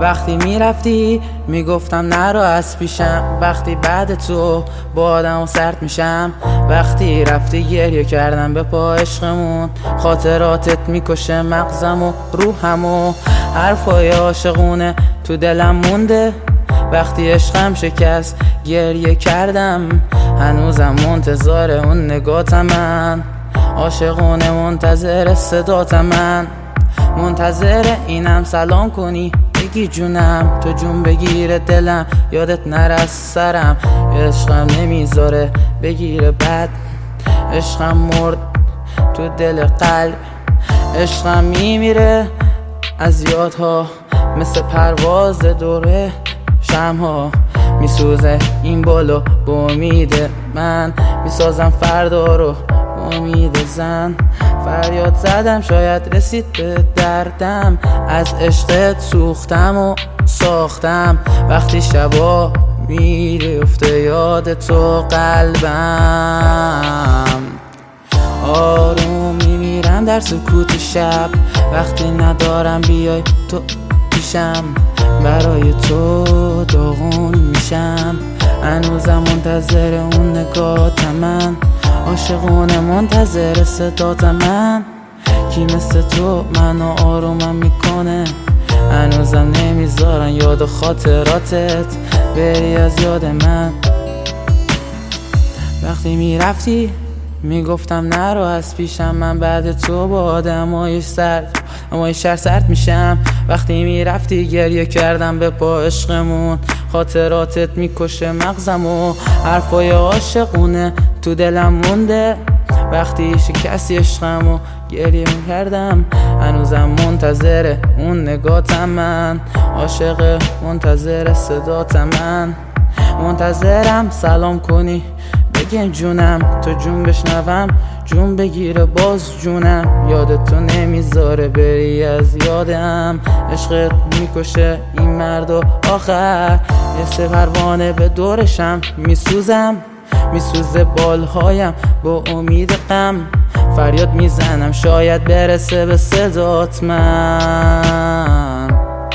وقتی میرفتی میگفتم نرو از پیشم، وقتی بعد تو با آدم سرد میشم، وقتی رفتی گریه کردم به پا عشقمون، خاطراتت میکشه مغزم و روحم و حرفای عاشقونه تو دلم مونده. وقتی عشقم شکست گریه کردم، هنوزم منتظر اون نگاتم، من عاشقونه منتظر صداتم، من منتظر اینم سلام کنی بگی جونم، تو جون بگیره دلم یادت نره سرم، عشقم نمیذاره بگیره بد، عشقم مرد تو دل قلب، عشقم میمیره از یادها مثل پرواز دوره شمها، میسوزه این بالا با امید من، میسازم فردا رو با امید زن، فریاد زدم شاید رسید به دردم، از عشقت سوختم و ساختم، وقتی شبا میرفته یاد تو قلبم، آروم میمیرم در سکوت شب، وقتی ندارم بیای تو پیشم، برای تو داغون میشم، هنوزم منتظر اون نگاتم، من عاشقونه منتظر صداتم، من کی مثل تو منو آرومم میکنه، هنوزم نمیذارن یاد و خاطراتت بری از یاد من. وقتی میرفتی میگفتم نرو از پیشم، من بعد تو با آدمای شهر سرد میشم، وقتی میرفتی گریه کردم به پا عشقمون، خاطراتت میکشه مغزم و حرفای عاشقونه تو دلم مونده، وقتی شکستی عشقمو گریه میکردم، هنوزم منتظر اون نگاتم، من عاشق منتظر صداتم، من منتظرم سلام کنی بگی جونم، تو جون بشنوم جون بگیره باز جونم، یادت تو نمیذاره بری از یادم، عشقت میکشه این مرد و آخر، مثل پروانه به دورشم میسوزم، میسوزه بالهایم با امید غم، فریاد میزنم شاید برسه به صدات، من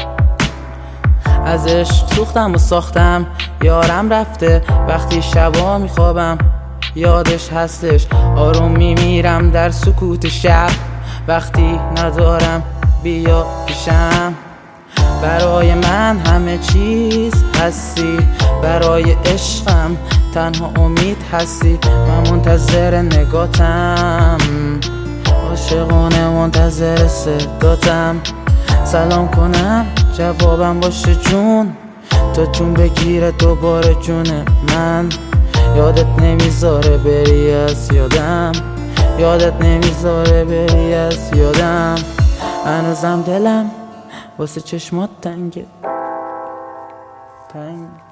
از عشق سوختم و ساختم، یارم رفته وقتی شبا میخوابم یادش هستش، آروم میمیرم در سکوت شب، وقتی ندارم بیا پیشم، برای من همه چیز هستی، برای عشقم تنها امید هستی، من منتظر نگاتم، عاشقانه منتظر صداتم، سلام کنم جوابم باشه جون، تا جون بگیره دوباره جون من، یادت نمیذاره بری از یادم، یادت نمیذاره بری از یادم، هنوزم دلم واسه چشمات تنگه.